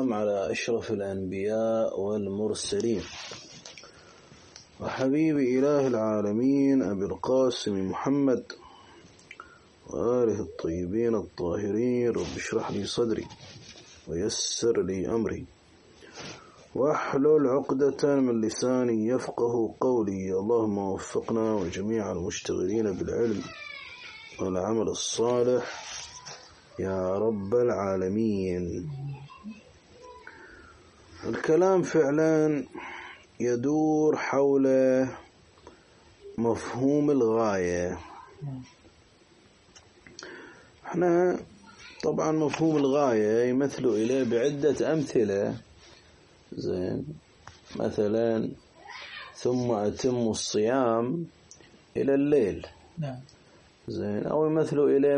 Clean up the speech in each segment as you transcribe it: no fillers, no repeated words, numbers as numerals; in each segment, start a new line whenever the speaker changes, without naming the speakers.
والسلام على أشرف الأنبياء والمرسلين وحبيب إله العالمين أبي القاسم محمد وآله الطيبين الطاهرين. رب اشرح لي صدري ويسر لي أمري واحلل عقدة من لساني يفقه قولي. اللهم وفقنا وجميع المشتغلين بالعلم والعمل الصالح يا رب العالمين. الكلام فعلا يدور حول مفهوم الغاية. احنا طبعا مفهوم الغاية يمثل إليه بعدة أمثلة، زين، مثلا ثم أتم الصيام إلى الليل، زين، أو يمثل إليه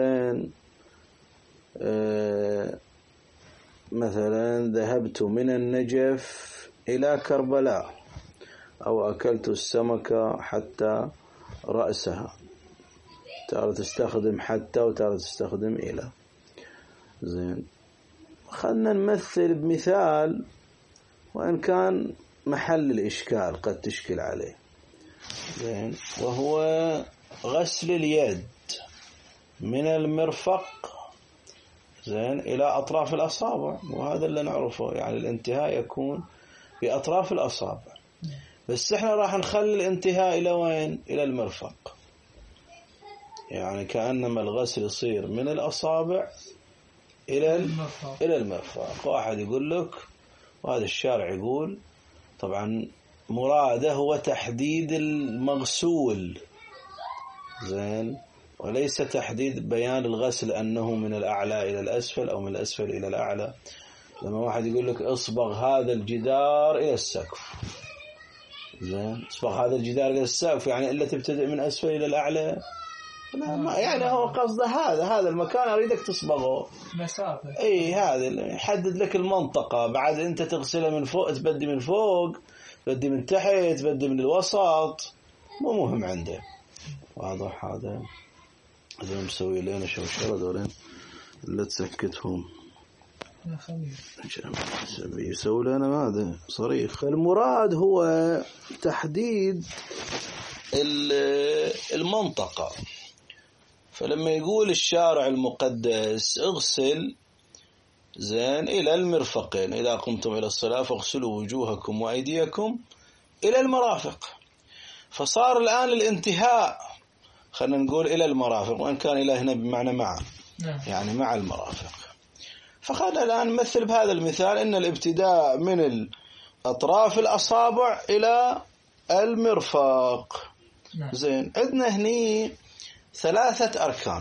مثلا ذهبت من النجف إلى كربلاء، أو أكلت السمكة حتى رأسها. ترى تستخدم حتى وترى تستخدم إلى، زين. خلنا نمثل بمثال وإن كان محل الإشكال قد تشكل عليه، زين، وهو غسل اليد من المرفق، زين، إلى أطراف الأصابع. وهذا اللي نعرفه، يعني الانتهاء يكون بأطراف الأصابع، بس احنا راح نخلي الانتهاء إلى وين؟ إلى المرفق، يعني كأنما الغسل يصير من الأصابع إلى المرفق. واحد يقول لك، وهذا الشارع يقول طبعا مراده هو تحديد المغسول، زين، وليس تحديد بيان الغسل أنه من الأعلى إلى الأسفل أو من الأسفل إلى الأعلى. لما واحد يقول لك اصبغ هذا الجدار إلى السقف، زين، اصبغ هذا الجدار إلى السقف، يعني إلا تبتدئ من أسفل إلى الأعلى؟ لا، يعني هو قصده هذا المكان أريدك تصبغه
مسافة،
أي هذا يحدد لك المنطقة. بعد أنت تغسلها من فوق، تبدي من فوق، تبدي من تحت، تبدي من الوسط، مو مهم عنده. واضح هذا؟ هذول مسوي لنا شوشرة دولين اللي تسكتهم، يسوي لنا ماذا؟ صريخ. المراد هو تحديد المنطقة. فلما يقول الشارع المقدس اغسل، زين، إلى المرفقين، إذا قمتم إلى الصلاة فاغسلوا وجوهكم وأيديكم إلى المرافق، فصار الآن الانتهاء خلنا نقول إلى المرافق، وإن كان إلى هنا بمعنى مع، يعني مع المرافق. فخلنا الآن نمثل بهذا المثال أن الابتداء من أطراف الأصابع إلى المرفق، زين. عندنا هني 3 أركان.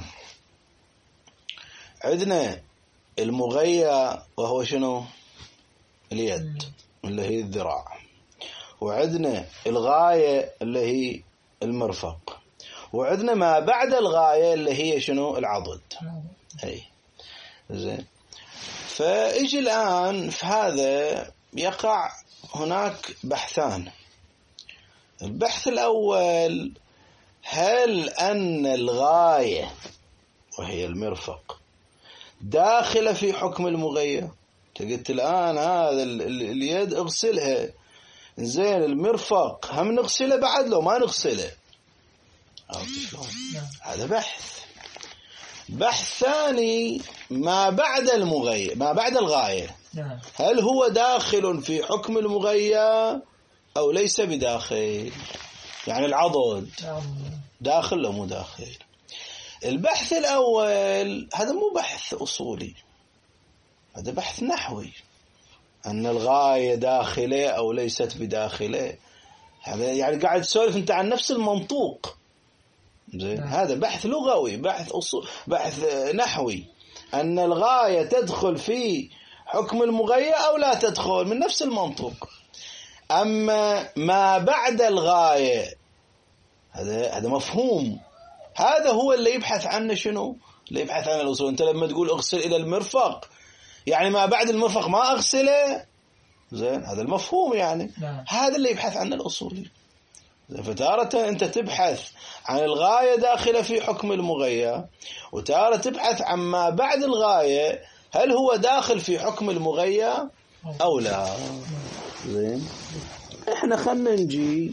عندنا المغية وهو شنو؟ اليد اللي هي الذراع، وعندنا الغاية اللي هي المرفق، وعندنا ما بعد الغاية اللي هي شنو؟ العضد. أي، زين. فإجي الآن في هذا يقع هناك بحثان. البحث الأول، هل أن الغاية وهي المرفق داخلة في حكم المغية؟ قلت الآن هذا اليد اغسلها، زين، المرفق هم نغسله بعد لو ما نغسله؟ هذا بحث. بحث ثاني، ما بعد المغية، ما بعد الغاية، هل هو داخل في حكم المغية أو ليس بداخل؟ يعني العضد داخل لو مو داخل؟ البحث الأول هذا مو بحث أصولي، هذا بحث نحوي، أن الغاية داخلة أو ليست بداخلة. يعني قاعد تسولف أنت عن نفس المنطوق، زين. هذا بحث لغوي، بحث بحث نحوي، أن الغاية تدخل في حكم المغية أو لا تدخل، من نفس المنطوق. أما ما بعد الغاية هذا مفهوم، هذا هو اللي يبحث عنه شنو؟ اللي يبحث عن الأصول. أنت لما تقول اغسل إلى المرفق، يعني ما بعد المرفق ما أغسله، زين، هذا المفهوم يعني. هذا اللي يبحث عنه الأصولي. فتارة أنت تبحث عن الغاية داخلة في حكم المغية، وتارة تبحث عن ما بعد الغاية، هل هو داخل في حكم المغية أو لا؟ زين، احنا خلنا نجي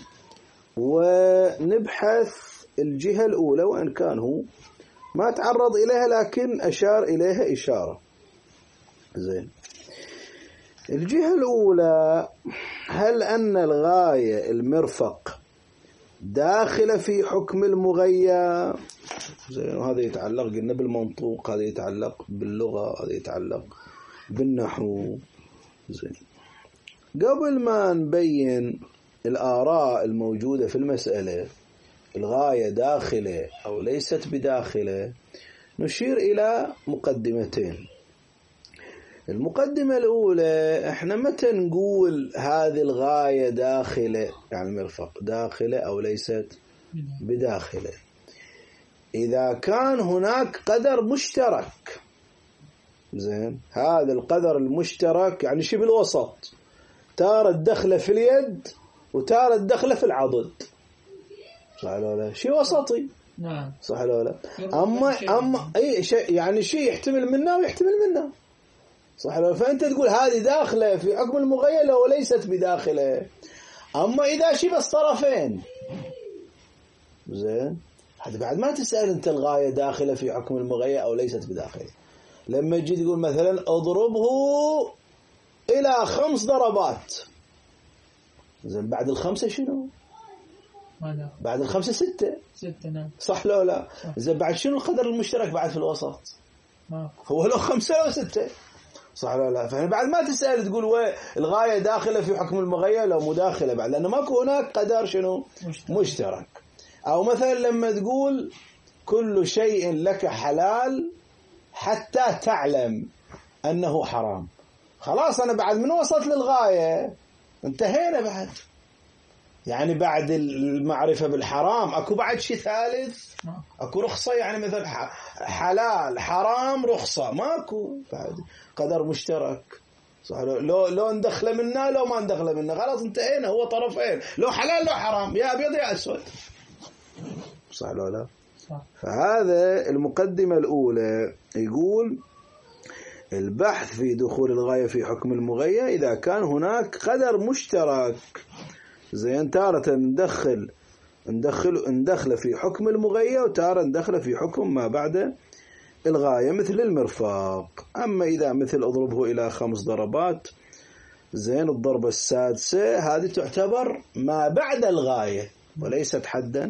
ونبحث الجهة الأولى، وإن كان هو ما تعرض إليها لكن أشار إليها إشارة. زين، الجهة الأولى، هل أن الغاية المرفق داخل في حكم المغية؟ زين، وهذا يتعلق قلنا بالمنطوق، هذا يتعلق باللغة، هذا يتعلق بالنحو. زين، قبل ما نبين الآراء الموجودة في المسألة الغاية داخلة أو ليست بداخلة، نشير إلى مقدمتين. المقدمة الأولى، احنا متى نقول هذه الغاية داخلة، يعني المرفق داخلة أو ليست بداخلة؟ إذا كان هناك قدر مشترك. زين، هذا القدر المشترك يعني شي بالوسط، تارة الدخلة في اليد وتارة الدخلة في العضد، صح ولا لا؟ شيء وسطي.
نعم،
صح ولا لا؟ أما أي شيء يعني شيء يحتمل منه ويحتمل منه، صح ولا لا؟ فأنت تقول هذه داخلة في حكم المغيلة وليست بداخلة. أما إذا شيء بس طرفين، زين، هذا بعد ما تسأل أنت الغاية داخلة في حكم المغية أو ليست بداخلة. لما تجي تقول مثلا اضربه إلى 5 ضربات، زين، بعد الخمسة شنو؟ بعد الخمسة 6.
نعم،
صح لو لا؟ زين، بعد شنو القدر المشترك بعد في الوسط؟ هو لو 5 لو 6، صح لو لا؟ فاحنا بعد ما تسأل تقول الغاية داخلة في حكم المغية لو مداخلة، بعد لأنه ماكو هناك قدر شنو؟ مشترك. أو مثلا لما تقول كل شيء لك حلال حتى تعلم أنه حرام، خلاص أنا بعد من وصلت للغاية انتهينا بعد، يعني بعد المعرفة بالحرام أكو بعد شيء ثالث؟ أكو رخصة؟ يعني مثل حلال حرام رخصة، ماكو بعد قدر مشترك، صح؟ لو ندخل منا لو ما ندخل منا، خلاص انتهينا، هو طرفين، لو حلال لو حرام، يا أبيض يا أسود، صح لو لا؟ صح. فهذا المقدمة الأولى، يقول البحث في دخول الغاية في حكم المغية إذا كان هناك قدر مشترك. زين، تارة ندخل في حكم المغية وتارة ندخل في حكم ما بعد الغاية مثل المرفق. أما إذا مثل أضربه إلى 5 ضربات، زين، الضربة السادسة هذه تعتبر ما بعد الغاية وليست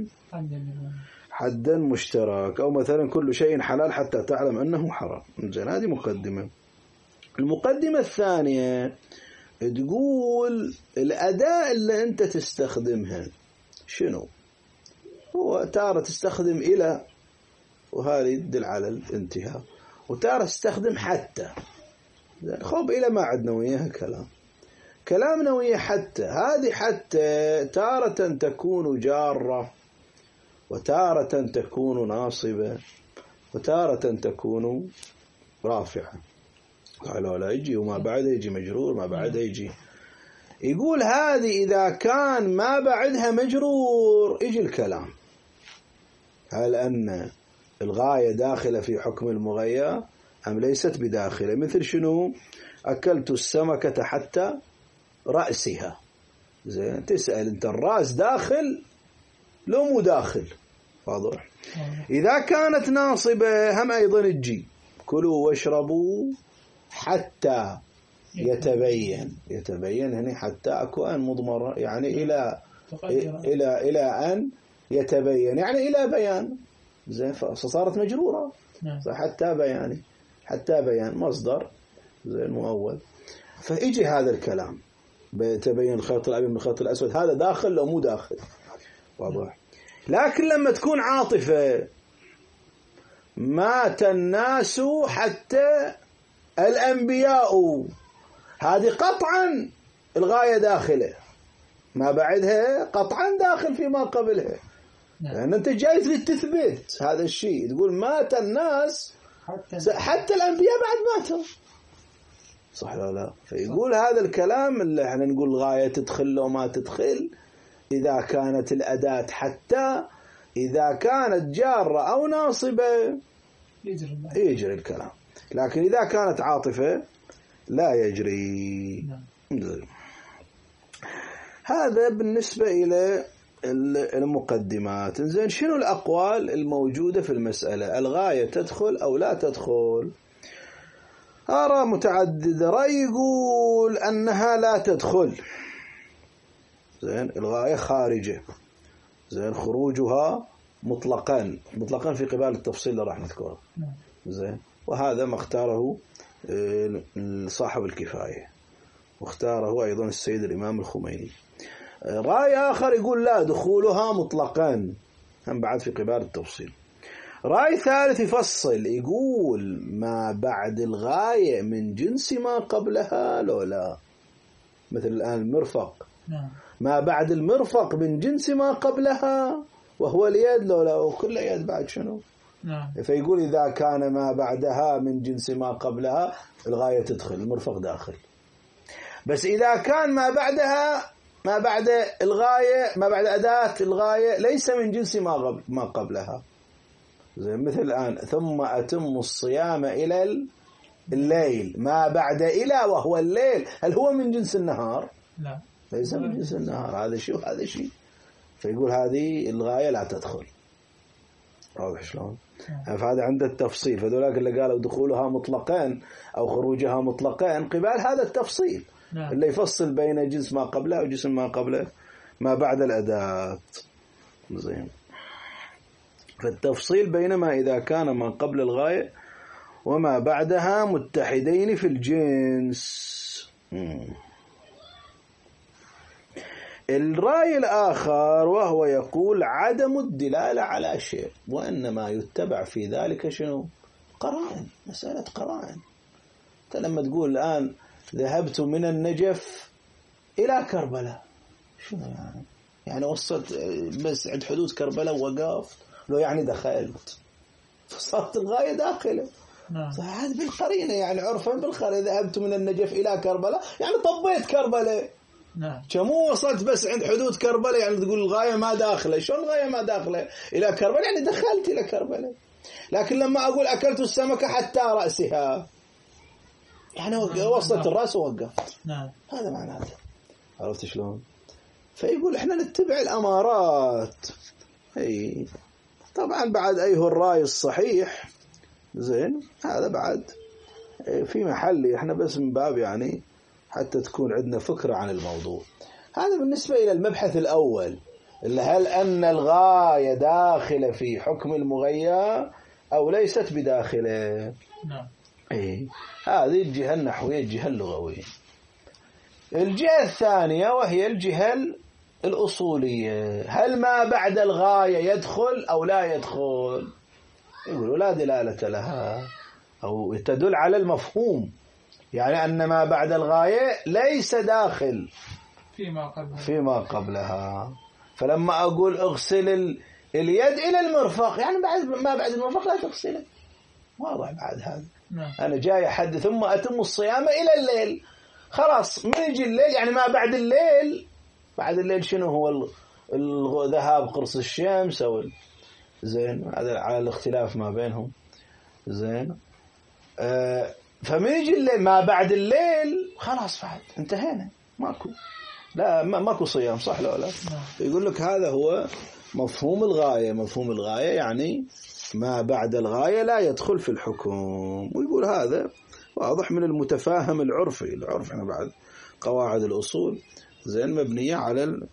حدا مشترك. أو مثلا كل شيء حلال حتى تعلم أنه حرام. زين، هذه مقدمة. المقدمة الثانية تقول الأداة اللي أنت تستخدمها شنو؟ هو تارة تستخدم إلى، وهذه يدل على الانتهاء، وتارة تستخدم حتى. خب إلى ما عدنا وياها كلامنا ويا حتى. هذه حتى تارة تكون جارة، وتارة تكون ناصبة، وتارة تكون رافعة. قالوا لا، يجي وما بعدها يجي مجرور، ما بعدها يجي. يقول هذه إذا كان ما بعدها مجرور يجي الكلام، هل أن الغاية داخلة في حكم المغية أم ليست بداخلة؟ مثل شنو؟ أكلت السمكة حتى رأسها. زين، تسأل أنت الرأس داخل لو مو داخل؟ واضح. إذا كانت ناصبة هم أيضا تجي كلوا واشربوا حتى يتبين هنا حتى أكو أن مضمرة، يعني إلى أن يتبين، يعني إلى بيان. زين، فصارت مجرورة. حتى بيان مصدر، زين، مؤول. فإجي هذا الكلام تبين الخيط الأبيض من الخيط الأسود، هذا داخل أو مو داخل؟ واضح. لكن لما تكون عاطفة، مات الناس حتى الأنبياء، هذه قطعا الغاية داخلة، ما بعدها قطعا داخل فيما قبلها. لأن أنت جايز للتثبيت هذا الشيء، تقول مات الناس حتى الأنبياء بعد ماتوا، صح ولا لا؟ فيقول هذا الكلام اللي احنا نقول الغاية تدخل لو ما تدخل إذا كانت الأداة حتى، إذا كانت جارة أو ناصبة يجري الكلام. لكن إذا كانت عاطفة لا يجري. هذا بالنسبة إلى المقدمات. زين، شنو الأقوال الموجودة في المسألة؟ الغاية تدخل أو لا تدخل؟ آراء متعددة. رأي يقول أنها لا تدخل. زين، الغاية خارجة. زين، خروجها مطلقا في قبال التفصيل اللي راح نذكره. زين، وهذا ما اختاره صاحب الكفاية، واختاره أيضا السيد الإمام الخميني. رأي آخر يقول لا، دخولها مطلقا، هم بعد في قبال التفصيل. رأي ثالث يفصل، يقول ما بعد الغاية من جنس ما قبلها لو لا. مثل الآن المرفق، ما بعد المرفق من جنس ما قبلها وهو اليد لو لا، وكل يد بعد شنو؟ فيقول إذا كان ما بعدها من جنس ما قبلها الغاية تدخل، المرفق داخل. بس إذا كان ما بعد الغاية، ما بعد أداة الغاية ليس من جنس ما قبلها، زي مثل الآن ثم أتم الصيام إلى الليل، ما بعد إلى وهو الليل، هل هو من جنس النهار؟ لا، ليس من جنس النهار. هذا شيء وهذا شيء. فيقول هذه الغاية لا تدخل. واضح شلون؟ فهذا عند التفصيل. فذولاك اللي قالوا دخولها مطلقان أو خروجها مطلقان قبال هذا التفصيل اللي يفصل بين جنس ما قبله وجنس ما قبله ما بعد الأداة. زين، فالتفصيل بينما إذا كان ما قبل الغاية وما بعدها متحدين في الجنس. الرأي الآخر وهو يقول عدم الدلالة على شيء، وإنما يتبع في ذلك شنو؟ قرائن، مسألة قرائن. أنت لما تقول الآن ذهبت من النجف إلى كربلاء، شنو يعني؟ يعني وصلت بس عند حدود كربلاء ووقفت، لو يعني دخلت، فصارت الغاية داخلة. هذا بالقرينة، يعني عرفا بالقرينة. ذهبت من النجف إلى كربلاء يعني طبيت كربلاء. كمو وصلت بس عند حدود كربلاء يعني تقول الغاية ما داخلة. شلون الغاية ما داخلة إلى كربلاء؟ يعني دخلت إلى كربلاء. لكن لما أقول أكلت السمكة حتى رأسها، يعني وصلت الرأس ووقفت. هذا معناته. عرفت شلون؟ فيقول إحنا نتبع الأمارات. أي طبعا بعد أيه الرأي الصحيح. زين، هذا بعد في محل، إحنا بس من باب يعني حتى تكون عندنا فكرة عن الموضوع. هذا بالنسبة إلى المبحث الأول، اللي هل أن الغاية داخلة في حكم المغير أو ليست بداخله. إيه، هذه الجهة النحوية، الجهة اللغوية. الجهة الثانية وهي الجهة الأصولية، هل ما بعد الغاية يدخل أو لا يدخل؟ يقولوا لا دلالة لها، أو تدل على المفهوم، يعني أن ما بعد الغاية ليس داخل فيما قبلها. فلما أقول اغسل اليد إلى المرفق، يعني ما بعد المرفق لا تغسله. واضح بعد هذا. أنا جاي أحد ثم أتم الصيام إلى الليل، خلاص من يجي الليل يعني ما بعد الليل. بعد الليل شنو هو؟ ذهاب قرص الشمس أو زين، هذا على الاختلاف ما بينهم. زين، فمن يجي الليل ما بعد الليل خلاص بعد انتهينا، ماكو، لا ماكو صيام، صح لا لا. يقول لك هذا هو مفهوم الغاية. مفهوم الغاية يعني ما بعد الغاية لا يدخل في الحكم. ويقول هذا واضح من المتفاهم العرفي. العرف احنا بعد قواعد الأصول زين مبنية على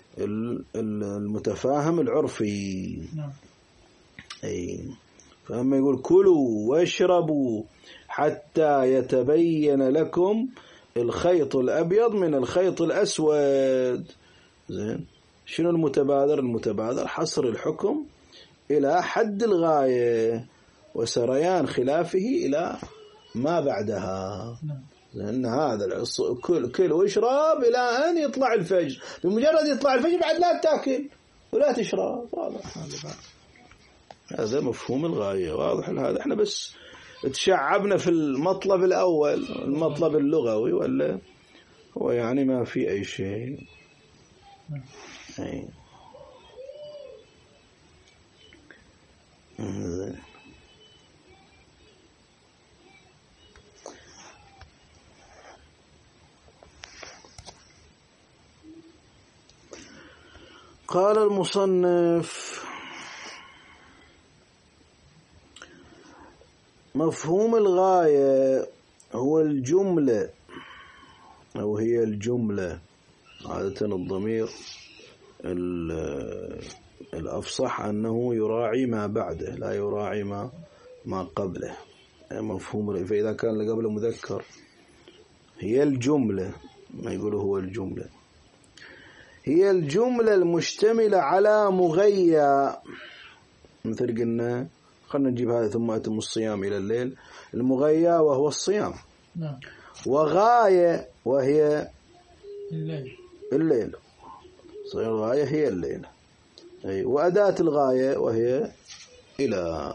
المتفاهم العرفي. أي، فلما يقول كلوا واشربوا حتى يتبين لكم الخيط الأبيض من الخيط الأسود. زين، شنو المتبادر؟ المتبادر حصر الحكم إلى حد الغاية وسريان خلافه إلى ما بعدها. لأن هذا كل واشرب إلى أن يطلع الفجر. بمجرد يطلع الفجر بعد لا تأكل ولا تشرب. هذا مفهوم الغاية. واضح هذا. احنا بس تشعبنا في المطلب الأول، المطلب اللغوي، ولا هو يعني ما في أي شيء. أي. قال المصنف: مفهوم الغاية هو الجملة أو هي الجملة. عادة الضمير الأفصح أنه يراعي ما بعده لا يراعي ما قبله. مفهوم. فإذا كان اللي قبله مذكر هي الجملة، ما يقوله هو الجملة، هي الجملة المشتملة على مغيّى. مثل قلنا خلنا نجيب هذا: ثم أتم الصيام إلى الليل، المغيّى وهو الصيام.
نعم.
وغاية وهي الليل. صيغة الغاية هي الليل. وأداة الغاية وهي إلى.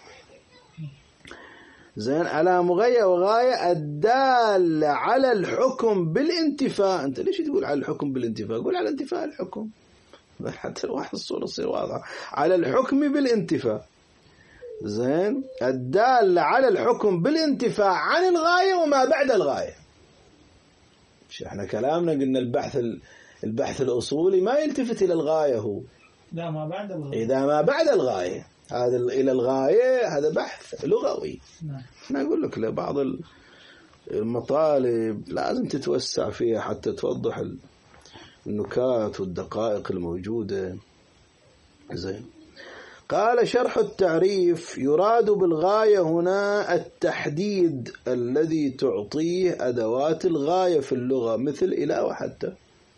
زين. على مغيّى وغاية الدالة على الحكم بالانتفاء. أنت ليش تقول على الحكم بالانتفاء؟ قول على انتفاء الحكم حتى الواحد الصورة تصير واضحة. على الحكم بالانتفاء. زين. الدالة على الحكم بالانتفاع عن الغاية وما بعد الغاية. مش احنا كلامنا قلنا البحث الأصولي ما يلتفت إلى الغاية، هو
لا ما بعد الغاية.
إذا ما بعد الغاية هذا إلى الغاية هذا بحث لغوي.
نعم.
أنا أقول لك لبعض المطالب لازم تتوسع فيها حتى توضح النكات والدقائق الموجودة. زين. قال: شرح التعريف: يراد بالغاية هنا التحديد الذي تعطيه أدوات الغاية في اللغة، مثل إلى وحتى.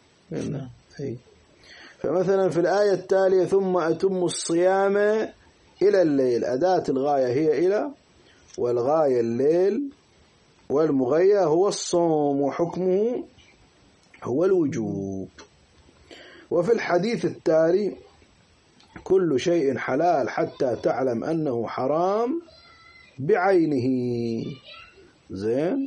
فمثلا في الآية التالية: ثم أتم الصيام إلى الليل، أداة الغاية هي إلى، والغاية الليل، والمغيّى هو الصوم، وحكمه هو الوجوب. وفي الحديث التالي: كل شيء حلال حتى تعلم أنه حرام بعينه. زين.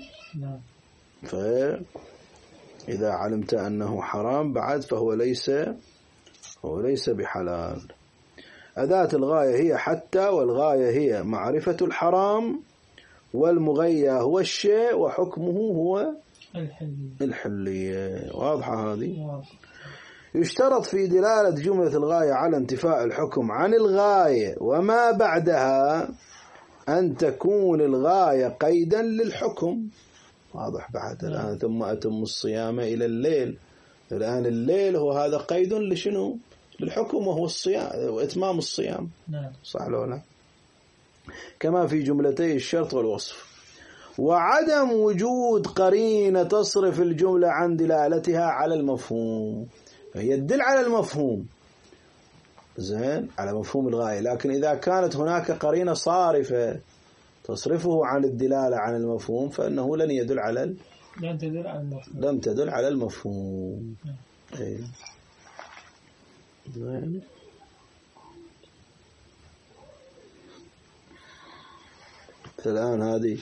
فإذا علمت أنه حرام بعد فهو ليس بحلال. أداة الغاية هي حتى، والغاية هي معرفة الحرام، والمغيّى هو الشيء، وحكمه هو الحلية. واضحة هذه؟ يشترط في دلالة جملة الغاية على انتفاء الحكم عن الغاية وما بعدها أن تكون الغاية قيدا للحكم. واضح بعد الآن: ثم أتم الصيام إلى الليل. الآن الليل هو هذا قيد لشنو؟ للحكم، وهو الصيام وإتمام الصيام. صح لو لا؟ كما في جملتي الشرط والوصف. وعدم وجود قرينة تصرف الجملة عن دلالتها على المفهوم، فهي تدل على المفهوم. زين. على مفهوم الغاية. لكن إذا كانت هناك قرينة صارفة تصرفه عن الدلالة عن المفهوم فإنه لن يدل على لم تدل على المفهوم. زين. الآن هذه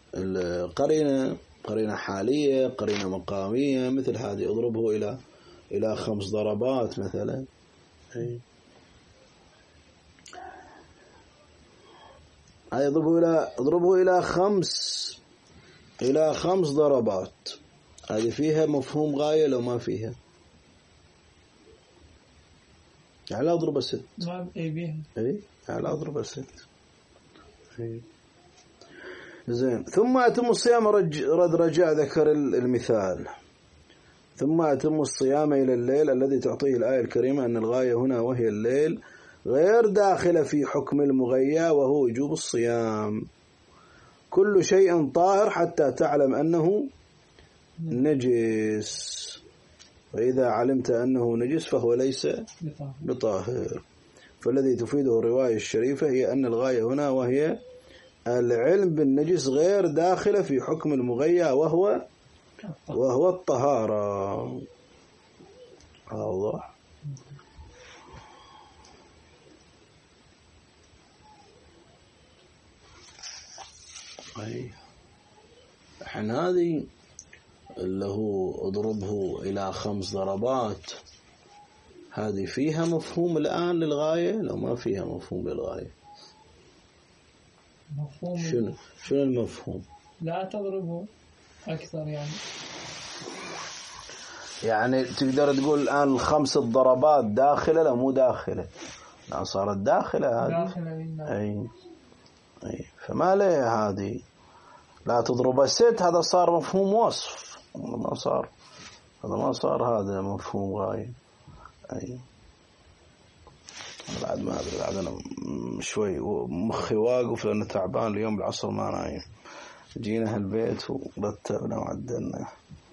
قرينة حالية، قرينة مقامية، مثل هذه: اضربه إلى 5 ضربات مثلا. هاي اضربه إلى 5 ضربات. هذه فيها مفهوم غاية لو ما فيها؟ على اضرب 6. على اضرب 6. زين. ثم أتم الصيام رجع ذكر المثال: ثم أتم الصيام إلى الليل، الذي تعطيه الآية الكريمة أن الغاية هنا وهي الليل غير داخلة في حكم المغيّى وهو وجوب الصيام. كل شيء طاهر حتى تعلم أنه نجس، وإذا علمت أنه نجس فهو ليس بطاهر. فالذي تفيده الرواية الشريفة هي أن الغاية هنا وهي العلم بالنجس غير داخلة في حكم المغيّى وهو الطهارة. واضح؟ الحين هذه اللي هو اضربه إلى 5 ضربات، هذه فيها مفهوم الآن للغاية لو ما فيها مفهوم للغاية؟ شنو المفهوم؟
لا تضربه أكثر يعني.
يعني تقدر تقول الآن الخمس الضربات داخلة لا مو داخلة؟ لا صارت داخلة هذه. أي فما ليه هذه لا تضرب ست، هذا صار مفهوم وصف، ما صار هذا، ما صار هذا مفهوم غاية. أي بعد ما أدري، بعد أنا شوي مخي واقف لأنه تعبان اليوم بالعصر ما نايم. جينا هالبيت ورتبنا وعدلنا.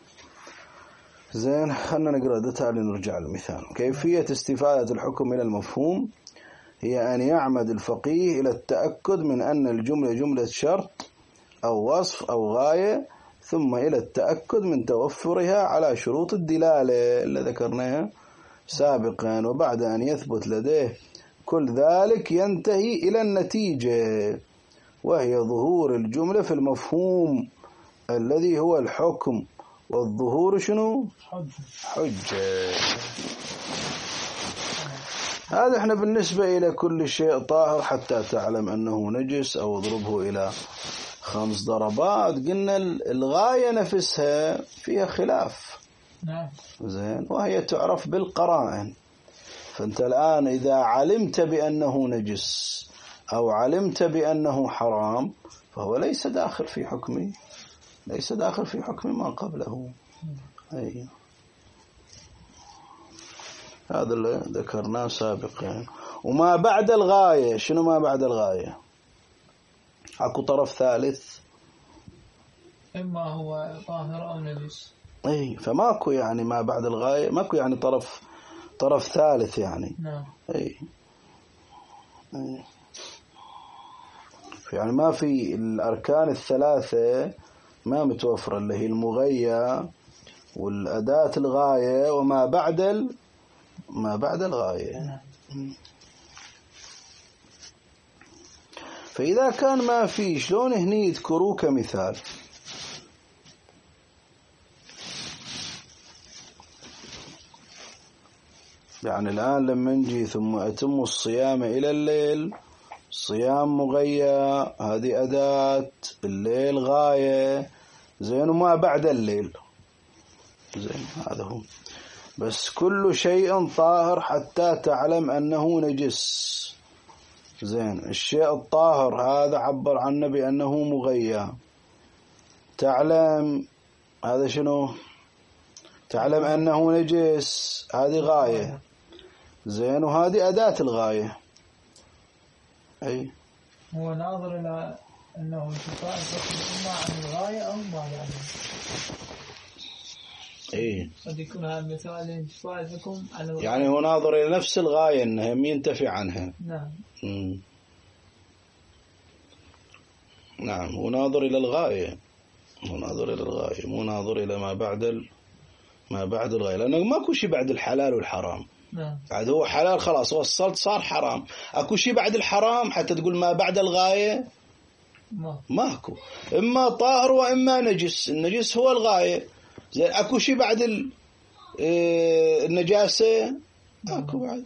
زين خلنا نقرأ ده تعالى نرجع للمثال. كيفية استفادة الحكم من المفهوم هي أن يعمد الفقيه إلى التأكد من أن الجملة جملة شرط أو وصف أو غاية، ثم إلى التأكد من توفرها على شروط الدلالة اللي ذكرناها سابقا، وبعد أن يثبت لديه كل ذلك ينتهي إلى النتيجة، وهي ظهور الجملة في المفهوم الذي هو الحكم، والظهور شنو؟ حجة. هذا احنا بالنسبة إلى كل شيء طاهر حتى تعلم أنه نجس أو اضربه إلى 5 ضربات. قلنا الغاية نفسها فيها خلاف. زين، وهي تعرف بالقرائن. فأنت الآن إذا علمت بأنه نجس أو علمت بأنه حرام فهو ليس داخل في حكمي، ليس داخل في حكم ما قبله. أي هذا اللي ذكرناه سابقا. وما بعد الغاية، شنو ما بعد الغاية؟ اكو طرف ثالث،
إما هو طاهر أو نجس.
أي فماكو يعني ما بعد الغاية، ماكو يعني طرف ثالث يعني.
نعم.
أي يعني ما في الأركان الثلاثة ما متوفرة، اللي هي المغية والأداة الغاية وما بعد ما بعد الغاية. فإذا كان ما في، شلون هني يذكروه كمثال؟ يعني الآن لما نجي ثم أتم الصيام إلى الليل، صيام مغية هذه أداة، الليل غاية. زين، وما بعد الليل. زين هذا هو. بس كل شيء طاهر حتى تعلم أنه نجس. زين، الشيء الطاهر هذا عبر عنه بأنه مغيّى. تعلم هذا شنو؟ تعلم أنه نجس، هذه غاية. زين، وهذه أداة الغاية. أي
هو ناظر إلى أنه انتفاء الحكم إما عن الغاية أو ما عنه.
إيه،
قد يكون هذا مثال انتفاء الحكم عن الغاية،
يعني هو ناظر إلى نفس الغاية أنها ينتفي عنها.
نعم.
نعم، هو ناظر إلى الغاية، هو ناظر إلى الغاية، مو ناظر إلى ما بعد الغاية، لأنه ماكو شيء بعد الحلال والحرام.
نعم.
بعد هو حلال خلاص وصلت صار حرام. أكو شيء بعد الحرام حتى تقول ما بعد الغاية؟ ماكو. إما طاهر وإما نجس. النجس هو الغاية. زين، أكو شيء بعد النجاسة؟ أكو بعد.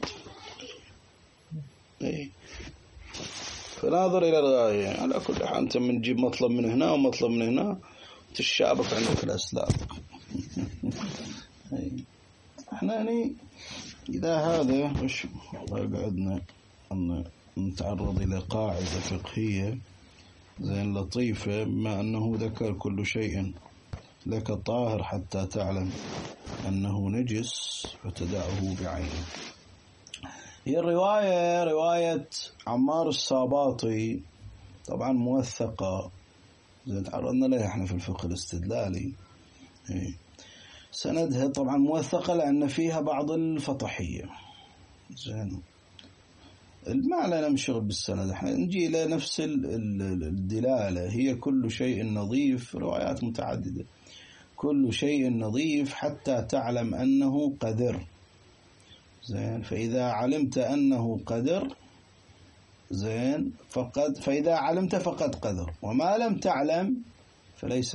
إيه، فناظر إلى الغاية. على كل حال أنت من تجيب مطلب من هنا ومطلب من هنا تشابك عندك الأسلاب. احنا يعني إذا هذا مش قعدنا أن نتعرض إلى قاعدة فقهية زين لطيفة، بما أنه ذكر كل شيء لك طاهر حتى تعلم أنه نجس فتدعه بعينه. هي الرواية رواية عمار الساباطي، طبعا موثقة زين تعرضنا لها احنا في الفقه الاستدلالي. سندها طبعا موثقة لأن فيها بعض الفطحية. زين، ما لنا نمشغل بالسند، احنا نجي إلى نفس الدلالة. هي كل شيء نظيف، روايات متعددة، كل شيء نظيف حتى تعلم أنه قدر. زين، فإذا علمت أنه قدر زين فإذا علمت فقد قدر، وما لم تعلم فليس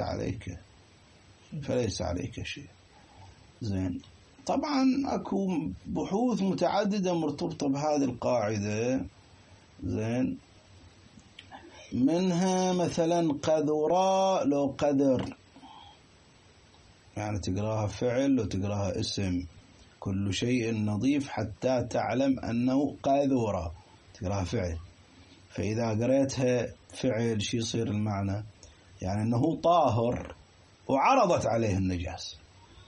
عليك شيء. زين، طبعا أكو بحوث متعددة مرتبطة بهذه القاعدة. زين، منها مثلا قذرا لو قدر، يعني تقراها فعل وتقراها اسم. كل شيء نظيف حتى تعلم أنه قاذورة، تقراها فعل. فإذا قريتها فعل شو يصير المعنى؟ يعني أنه طاهر وعرضت عليه النجاسة.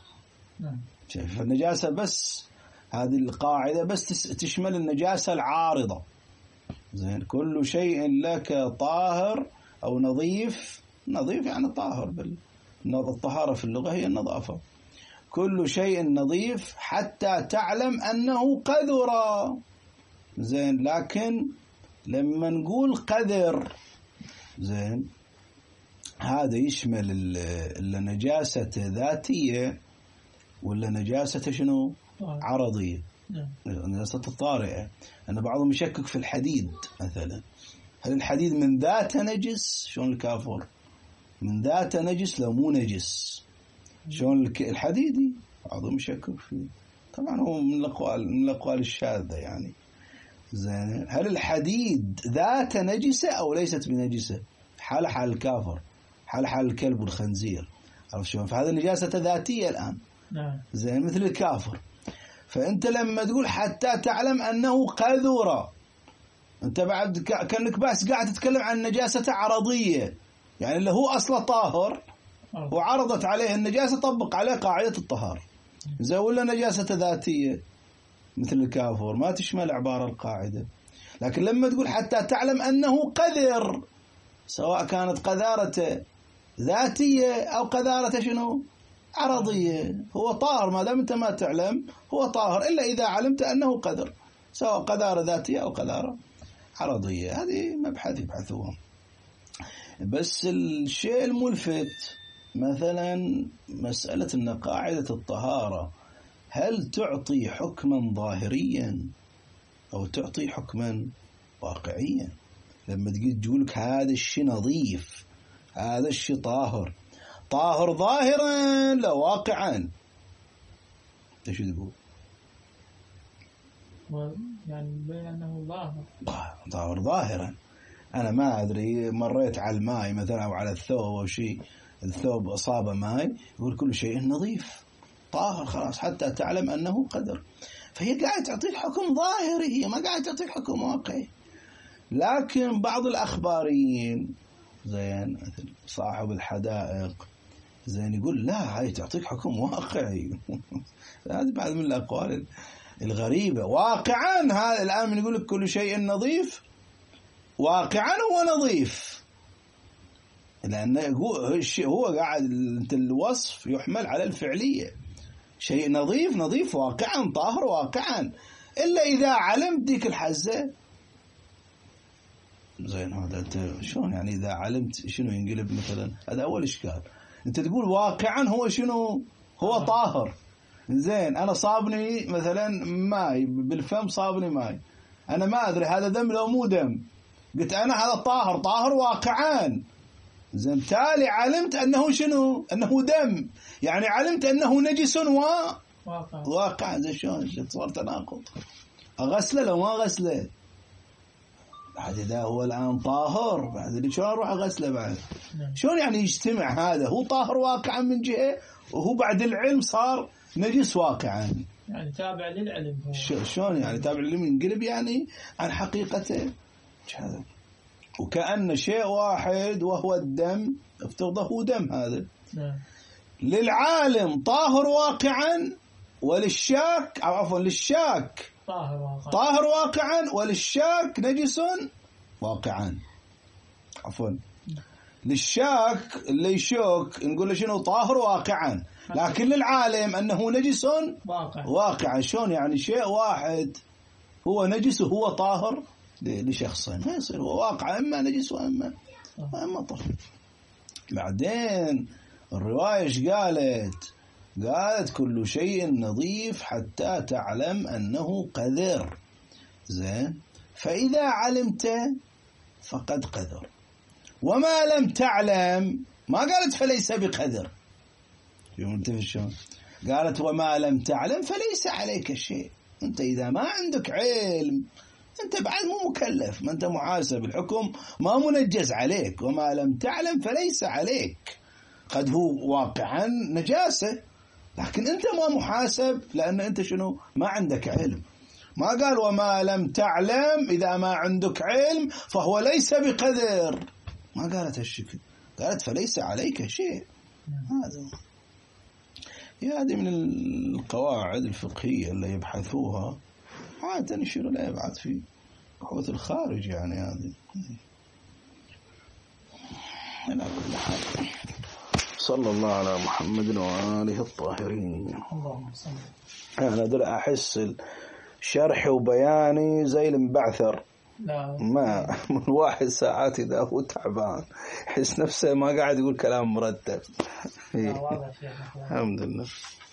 فالنجاسة بس، هذه القاعدة بس تشمل النجاسة العارضة. زين، كل شيء لك طاهر أو نظيف. نظيف يعني طاهر، الطهارة في اللغة هي النظافة. كل شيء نظيف حتى تعلم أنه قذر. زين، لكن لما نقول قذر، زين، هذا يشمل النجاسة ذاتية ولا نجاسة شنو؟ عرضية. نجاسة الطارئة. أن بعضهم يشكك في الحديد مثلا، هل الحديد من ذاته نجس؟ شلون الكافور من ذاته نجس لو مو نجس؟ شلون الحديدي بعضهم يشكك فيه. طبعا هو من الأقوال الشاذة يعني. زين، هل الحديد ذاته نجسة أو ليست بنجسة؟ حال الكافر، حال الكلب والخنزير، عرفت شلون؟ فهذا النجاسة ذاتية الآن. زين، مثل الكافر. فأنت لما تقول حتى تعلم أنه قذورة، أنت بعد كأنك بس قاعد تتكلم عن نجاسة عرضية، يعني اللي هو أصلا طاهر وعرضت عليه النجاسة، طبق عليه قاعدة الطهارة. زين، ولا نجاسة ذاتية مثل الكافر ما تشمل عبارة القاعدة. لكن لما تقول حتى تعلم أنه قذر، سواء كانت قذارة ذاتية أو قذارة شنو؟ عرضية، هو طاهر ما دام أنت ما تعلم هو طاهر، إلا إذا علمت أنه قذر، سواء قذارة ذاتية أو قذارة عرضية. هذه مبحث يبحثوهم. بس الشيء الملفت مثلا مسألة أن قاعدة الطهارة هل تعطي حكما ظاهريا أو تعطي حكما واقعيا؟ لما تقولك هذا الشيء نظيف، هذا الشيء طاهر ظاهرا لا واقعا، ايش تقول؟
يعني بين أنه
ظاهر ظاهرا. أنا ما أدري، مريت على الماء مثلا أو على الثوب أو شيء، الثوب أصاب ماء، يقول كل شيء نظيف طاهر، خلاص حتى تعلم أنه قدر. فهي قاعدة تعطيك حكم ظاهري، هي ما قاعدة تعطيك حكم واقعي. لكن بعض الأخباريين، زين، مثل صاحب الحدائق، زين، يقول لا، هاي تعطيك حكم واقعي. هذه بعض من الأقوال الغريبة. واقعا هذا الآن يقول لك كل شيء نظيف، واقعا هو نظيف، لأن هو قاعد الوصف يحمل على الفعلية. شيء نظيف واقعا، طاهر واقعا، إلا إذا علمت ديك الحزة. زين، هذا أنت شلون يعني إذا علمت شنو ينقلب مثلا؟ هذا أول إشكال. أنت تقول واقعا هو شنو؟ هو طاهر. زين، أنا صابني مثلا ماي بالفم، صابني ماي، أنا ما أدري هذا دم لو مو دم، قلت أنا هذا طاهر واقعا. زين، تالي علمت أنه شنو؟ أنه دم، يعني علمت أنه نجس واقع. زين، شلون صار تناقض؟ أغسله لو ما غسله؟ بعد إذا هو الآن طاهر، بعد شلون أروح أغسله بعد؟ شلون يعني يجتمع هذا؟ هو طاهر واقعا من جهة، وهو بعد العلم صار نجس واقعا.
يعني تابع للعلم.
شلون يعني تابع للعلم ينقلب يعني عن حقيقته؟ وكأن شيء واحد وهو الدم، افترضه هو دم هذا. للعالم طاهر واقعا، وللشاك عفوا للشاك طاهر واقعا، وللشاك نجس واقعا. عفوا، للشاك اللي يشوك نقول له شنو؟ طاهر واقعا، لكن للعالم أنه نجس واقعا. شلون يعني شيء واحد هو نجس وهو طاهر لشخصين؟ ما يصير، هو واقع إما نجس وإما طاهر. بعدين الرواية ايش قالت؟ قالت كل شيء نظيف حتى تعلم أنه قذر. زين، فإذا علمت فقد قذر، وما لم تعلم، ما قالت فليس بقذر. قالت وما لم تعلم فليس عليك شيء. أنت إذا ما عندك علم أنت بعد مو مكلف، ما أنت محاسب، الحكم ما منجز عليك. وما لم تعلم فليس عليك، قد هو واقعا نجاسة، لكن أنت ما محاسب لأن أنت شنو؟ ما عندك علم. ما قال وما لم تعلم، إذا ما عندك علم فهو ليس بقدر، ما قالت هالشكل، قالت فليس عليك شيء. هذه من القواعد الفقهية اللي يبحثوها عادة يشير لا يبعث في بحوث الخارج، يعني هذه على كل حال. صلى الله على محمد وآله الطاهرين.
اللهم صل.
أنا أدري أحس شرحي وبياني زي المبعثر، ما من واحد ساعات إذا هو تعبان يحس نفسه ما قاعد يقول كلام مرتب. الحمد لله.